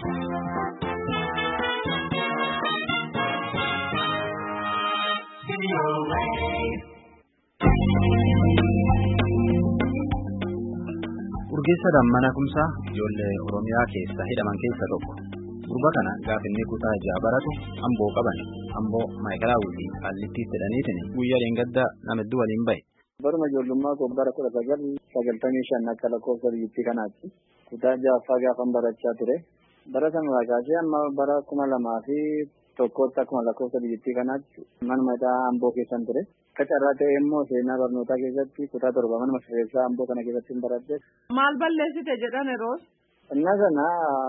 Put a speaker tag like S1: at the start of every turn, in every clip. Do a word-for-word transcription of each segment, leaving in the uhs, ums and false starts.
S1: Urgeessa Dammana Kumsaa ijoollee Oromiyaa keessa hidhaman keessa tokko. Gurba kana gaafa inni kutaa ja'a baratu Amboo qaban. Amboo Maayikalaawuu fi Qaallittii jedhaniitiin guyyaa dheengaddaa nama hedduu waliin bahe.
S2: Baruma ijoollummaa koo bara kudha sagal sagaltamii shan akka lakkoofsa biyyattii kanaatti kutaa ja'affaa gaafan barachaa ture. Bara sana kaasee amma bara kuma lamaa fi tokkotti akkuma lakkoofsa biyyattii kanaatti manuma isaa Amboo keessan ture. Kacarraa ta'e immoo seenaa barnootaa keessatti kutaa torba manuma sirreessaa Amboo kana keessatti baradhe.
S3: Maal balleessite jedhan yeroos?
S2: Innaa sana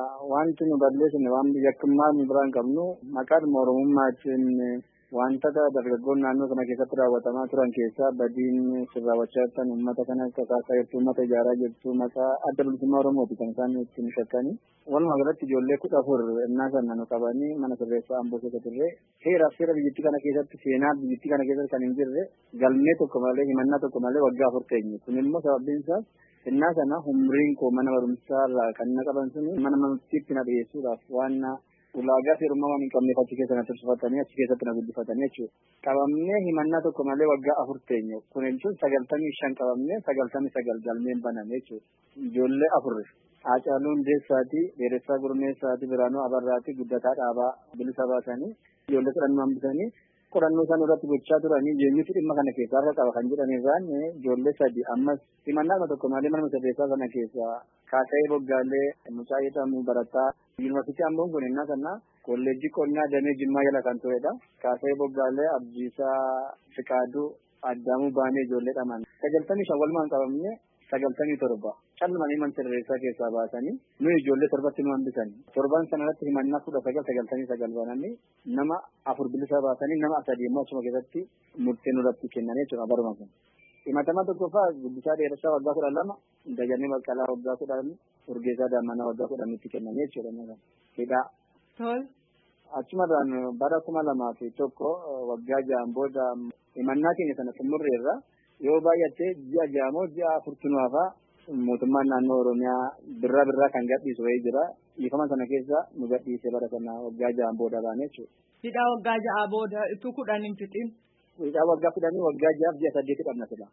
S2: wanti nu balleessine waan yakkummaa nu biraan qabnu maqaadhuma Oromummaatiin wantoota dargaggoon naannoo kana keessatti raawwatamaa turan keessaa badiin sirraawwachaa jirtan uummata kana kakaasaa jirtu uummata ijaaraa jirtu maqaa adda bilisummaa Oromooti kan isaan ittiin shakkanii. Walumaa galatti ijoollee kudha afur innaa sana nu qabanii mana sirreessaa Amboo keessa turre seeraaf seera biyyattii kana keessatti seenaa biyyattii kana keessatti kan hin jirre galmee tokko malee himannaa tokko malee waggaa afur teenye. Kun immoo sababiin isaas innaa sana umriin koo mana barumsaa irraa kan na qaban suni mana murtiitti na dhiyeessuudhaaf waan ulaagaa seerummaa waan hin qabneef achi keessa na tursiifatanii achi keessatti na guddifatanii jechuudha. Qabamnee himannaa tokko malee waggaa afur teenye. Kun jechuun sagaltamii shan qabamnee sagaltamii sagal galmeen baname jechuudha. Ijoollee afur. Haacaaluun Deessaati, Dheeressaa Gurmeessaati, Biraanuu Abarraati, Guddataa Dhaabaa bilisa baasanii ijoollee kudhannoo hambisanii qorannoo isaan irratti gochaa turanii jeenyuutu dhimma kana keessaa irra qaba kan jedhan irraan ijoollee sadi ammas himannaa tokko malee mana sirreessaa sana keessaa Kaasa'ee Boggaalee mucaa jedhamu barataa yuunivarsiitii Amboon kun innaa sana kolleejjii qonnaa damee Jimmaa jala kan turedha. Kaasa'ee Boggaalee Abdiisaa Fiqaaduu Addaamuu Baanee ijoollee dhaman sagaltamii shan walumaan qabamne sagaltamii torba calmanii mana sirreessaa keessaa baasanii nuyi ijoollee torbatti nu hambisan torban sana irratti himannaa kudha sagal sagaltamii sagal bananii nama afur bilisa baasanii nama sadii immoo achuma keessatti murtee nurratti kennan jechuudha baruma sana. Himatamaa tokkoffaa Guddisaa Dheeressaa waggaa kudha lama Dajanee Baqqalaa waggaa kudhan Urgeessaa Daammanaa waggaa kudhanitti kennan jechuudha. Hidhaa. Achumarraan bara kuma lamaa fi tokko waggaa ja'an booda himannaa keenya sana xumurreerra yoo baay'attee ji'a ja'amoo ji'a afurtunaafaa mootummaan naannoo Oromiyaa birraa birraa kan gadhiisu wayii jira. Dhiifama sana keessa nu gadhiisee bara sana waggaa ja'an booda baane jechuudha.
S3: Hidhaa waggaa ja'a booda itti kudhan hin fixin.
S2: Hidhaa waggaa kudhanii waggaa ja'aaf ji'a saddeeti dhabna fida.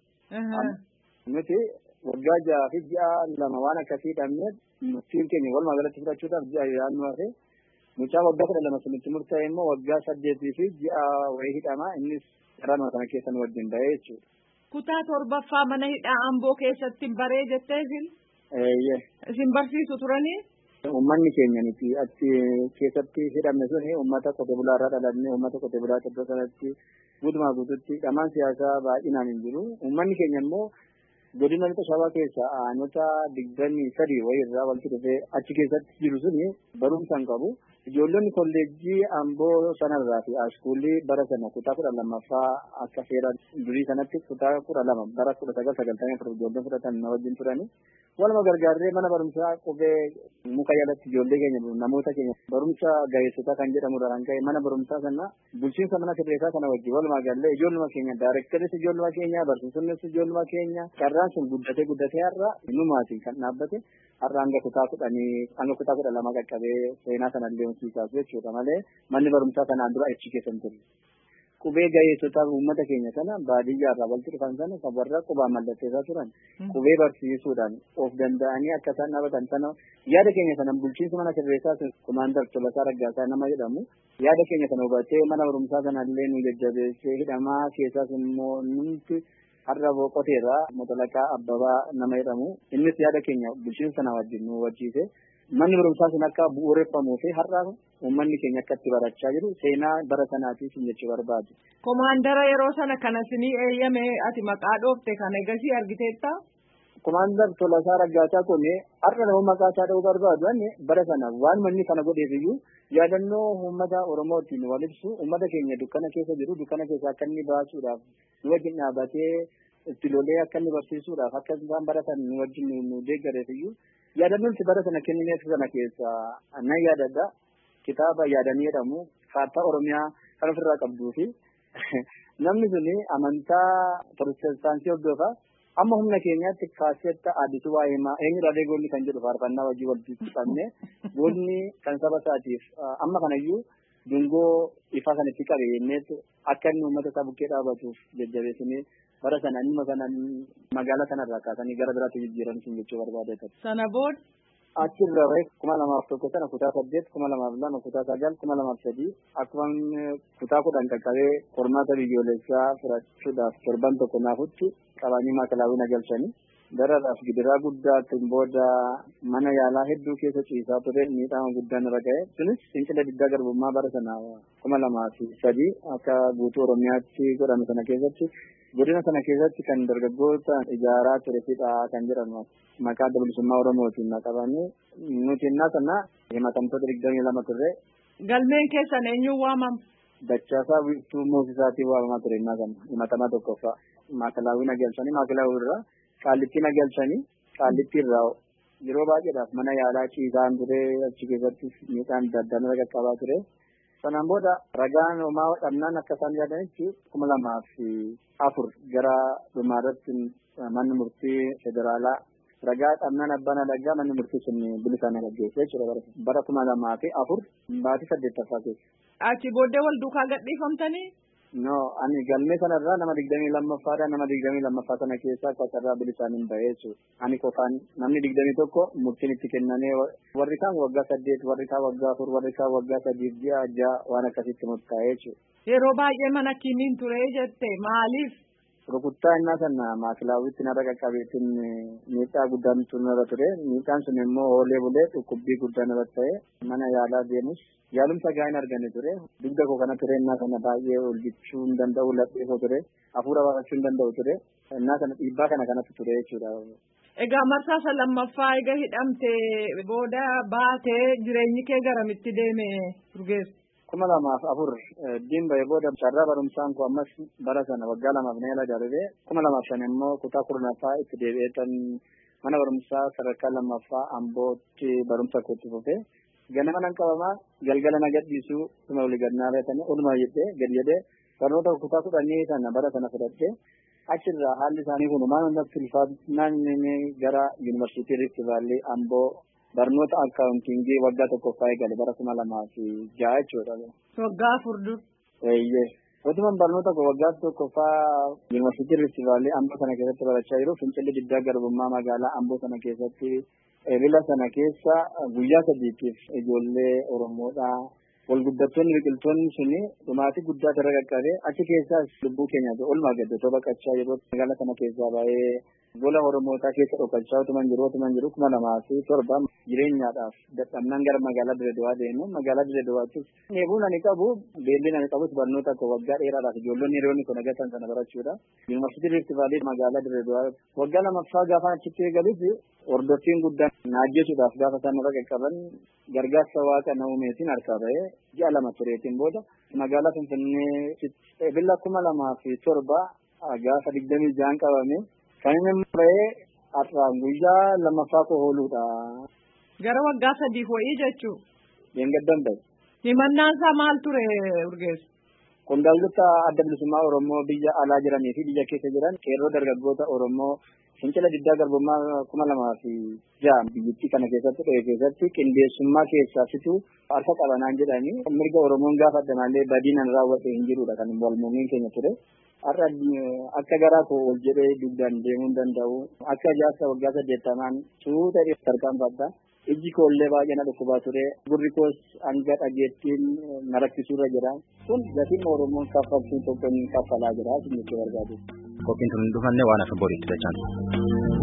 S2: Nuti waggaa ja'aa fi ji'a lama waan akkasii dhabneef murtiin keenya walumaa galatti fudhachuudhaaf ji'a yaadnu hafe mucaa waggaa kudha lama sunitti murtaa'e immoo waggaa saddeetii fi ji'a wayii hidhama innis karaa sana keessa nu wajjin bahee jechuudha.
S3: Kutaa torbaffaa mana hidhaa Amboo keessatti baree jettee isin?
S2: Eeyyee.
S3: Isin barsiisu turanii?
S2: Uummanni keenya nuti achi keessatti hidhamne suni uummata qotee bulaa irraa dhalanne uummata qotee bulaa iddoo sanatti guutumaa guututti dhamaan siyaasaa baay'inaan hin jiru. Uummanni keenya immoo godina lixa shawaa keessa aanota digdamii sadii wayii irraa walitti dhufee achi keessatti jiru suni barumsa hin qabu. Ijoollonni kolleejjii Amboo sanarraa fi askuulii bara sana kutaa kudha lammaffaa akka seera durii sanatti kutaa kudha lama bara kudha sagal sagaltamii afur ijoolleen fudhatan na wajjin turani. Waluma gargaarree mana barumsaa qubee muka jalatti ijoollee keenya namoota keenya barumsa gaheessotaa kan jedhamudha kan ka'e mana barumsaa sana bulchiinsa mana sirreessaa sana wajjin walumaa gallee ijoolluma keenya daayirektaris ijoolluma keenya barsiisonnis ijoolluma keenya carraan sun guddatee guddatee har'a numaatiin kan dhaabbate har'a hanga kutaa kudhanii hanga kutaa kudha lama qaqqabee seenaa sanallee siisaas jechuudha malee manni barumsaa kanaan dura achi keessan ture. Qubee gaheessotaa uummata keenya sana baadiyyaa irraa walitti dhufan sana kan warra qubaa mallatteessaa turan qubee barsiisuudhaan of danda'anii akka isaan dhaabatan sana yaada keenya sana bulchiinsa mana sirreessaa kumaandar Tolasaa Raggaasaa nama jedhamu yaada keenya sana hubatee mana barumsaa sanallee nu jajjabeessee hidhamaa keessaas immoo nuti har'a boqoteerraa Motalaqaa Abbabaa nama jedhamu innis yaada keenya bulchiinsa sana wajjin nu wajjiise. Manni barumsaa sun akka bu'uureffamuu fi har'a uummanni keenya akka itti barachaa jiru seenaa bara sanaatiif jechuu barbaadu.
S3: Komaandara yeroo sana kana sinii eeyyame ati maqaa dhoofte kana egasii argiteetta?
S2: Komaandar Tolasaa Raggaasaa kun har'a nama maqaa isaa dha'uu barbaadu bara sana waan manni kana godheef iyyuu yaadannoo uummata Oromootiin wal ibsu uummata keenya dukkana keessa jiru dukkana keessa akka inni baasuudhaaf nu wajjin dhaabatee itti lolee akka inni barsiisuudhaaf akka isaan baratan nu wajjin nu deeggareef iyyuu yaadannoon bara sana kennineef sana keessa nan yaadadha kitaaba yaadanii jedhamu kaartaa Oromiyaa kan ofirraa qabduu fi namni suni amantaa Pirotestaantii hordofaa amma humna keenyaatti kaasetta adiitu waa'ee maa eenyu dhaabee goonni kan jedhu faarfannaa wajjin walitti qabne goonni kan saba isaatiif amma kanayyuu dungoo ifaa kan itti qabe yenneetu akka inni uummata isaa bukkee dhaabatuuf jajjabeessinee bara sana inni kana magaalaa kanarraa kaasanii gara biraatti jijjiiran sun jechuu barbaadeetan.
S3: Sana booda
S2: achirra ree kuma lamaaf tokko sana kutaa saddeet kuma lamaaf lama kutaa sagal kuma lamaaf sadii akkuma kutaa kudhan qaqqabee qormaata biyyoolessaa fudhachuudhaaf torban tokko naafutti qabaanii maakalaawwiin galchanii dararaaf gidiraa guddaatiin booda mana yaalaa hedduu keessa ciisaa ture miidhama guddaan irra ga'e sunis fincila diddaa garbummaa bara sana kuma lamaaf sadii akka guutuu oromiyaatti godhame sana keessatti godina sana keessatti kan dargaggoota ijaaraa ture fidhaa kan jedhamu maqaa adda bilisummaa oromootiin naqabanii nuti innaa sana himatamtoota digdamii lama turre.
S3: Galmeen keessan eenyuun waamama?
S2: Dachaasaa Wiirtuu Moosisaatiin waamamaa ture innaa sana himatamaa tokkoffaa maakalaawwiin agalchanii maakalaawwii irraa qaallittiin agalchanii qaallittii irraa yeroo baay'eedhaaf mana yaalaa ciisaan ture achi keessatti miidhaan adda addaan irra qaqqabaa ture. Sanaan booda ragaan homaa dhabnaan akka isaan yaadanitti kuma lamaaf afur gara dhumaarratti manni murtii federaalaa ragaa dhabnaan abbaan adagaa manni murtii sun bilisaan gaggeesse jechuudha bara kuma lamaa fi afur baatii saddeettaffaa keessa.
S3: Achi booddee wal duukaa gadhiifamtanii?
S2: No, ani galmee sanarraa nama digdamii lammaffaadha nama digdamii lammaffaa sana keessaa akkasarraa bilisaan hin bahee jechuudha. Ani qofaan namni digdamii tokko murtiin itti kennamee warri kaan waggaa saddeet warri kaan waggaa afur warri kaan waggaa sadiif ji'a ja'a waan akkasitti murtaa'ee jechuudha.
S3: Yeroo baay'ee mana kimiin ture jette maaliif?
S2: Rukuttaa innaa sana maakilaawwitti narra qaqqabeetiin miidhaa guddaan turnerra ture. Miidhaan sun immoo oolee bulee dhukkubbii guddaan irra ta'e mana yaalaa deemus yaalumsa gahaa hin arganne ture. Dugda koo kana ture innaa sana baay'ee ol jechuu hin danda'u laphee koo ture. Hafuura baafachuu hin danda'u ture. Innaa sana dhiibbaa kana kanatti ture jechuudha.
S3: Egaa marsaa lammaffaa egaa hidhamte booda baatee jireenyi kee garamitti deeme Urgeessu?
S2: kuma lamaaf afur diinba'ee booda carraa barumsaan koo ammas bara sana waggaa lamaaf na yala darbee kuma lamaaf shan immoo kutaa kurnaffaa itti deebi'eetan mana barumsaa sadarkaa lammaffaa Ambootti barumsa kootti fufee ganama nan qabamaa galgala na gadhiisuu suma olii gad naa reetanii olumaa jedhee gad jedhee barnoota kutaa kudhanii sana bara sana fudhattee achirraa haalli isaanii kun maal hundatti ulfaatnaan gara yuunivarsiitii Rift Vaalii Amboo barnoota akkaawuntiingii waggaa tokkoffaa eegale bara kuma lamaa fi ja'a jechuudha.
S3: Waggaa afur dur.
S2: Eeyyee. Otuman barnoota waggaa tokkoffaa yuunivarsiitii Rift Vaalii Amboo sana keessatti barachaa jiru fincilli diddaa garbummaa magaalaa Amboo sana keessatti eebila sana keessa guyyaa sadiitiif ijoollee Oromoodhaa walguddattoonni biqiltoonni suni dhumaatii guddaa irra qaqqabee achi keessaas lubbuu keenyaaf olmaa gaddatoo baqachaa yeroo magaalaa sana keessaa baay'ee gola Oromootaa keessa dhokachaa otuman jiru otuman jiru kuma lamaa fi torba jireenyaadhaaf dadhabnaan gara magaalaa Dirreedawaa deemu magaalaa Dirreedawaattis neebuun ani qabu beelliin ani qabus barnoota akka waggaa dheeraadhaaf ijoolloonni hiriyoonni kun agatan sana barachuudha. Yuunivarsiitii Rift Vaalii magaalaa Dirreedawaa waggaa lamaffaa gaafa achitti eegalus hordoffiin guddaan naajjesuudhaaf gaafa isaan irra qaqqaban gargaarsa waaqa na uumeetiin harkaa ba'ee ji'a lama tureetiin booda magaalaa Finfinnee eebila kuma lamaa fi torba gaafa digdamii ja'an qabame kan inni ba'ee har'aan guyyaa lammaffaa koo ooluudha.
S3: Gara waggaa sadii ho'ii jechuu.
S2: Yeengaddan ba'e.
S3: Himannaan isaa maal ture Urgeessu?
S2: Qondaaltota adda bilisummaa Oromoo biyya alaa jiranii fi biyya keessa jiran qeerroo dargaggoota Oromoo fincila diddaa garbummaa kuma lamaa fi ja'a biyyattii kana keessatti dhe'ee keessatti qindeessummaa keessaa fituu harka qabanaan jedhanii mirga Oromoon gaafadhanaallee badiinan raawwate hin jirudha kan walmuumiin keenya ture. Har'a akka garaa koo ol jedhee dugdaan deemuu hin danda'u akka jaarsa waggaa saddeettamaan tuuta tarkaanfadha. Ijji koollee baay'ee na dhukkubaa ture gurri koos hanga dhageettiin na rakkisuurra jira kun gatiin Oromoon kaffaltuu tokkoon kaffalaa jira isin itti barbaadu.
S1: Qophiin tun dhufanne waan akka boriitti dachaan.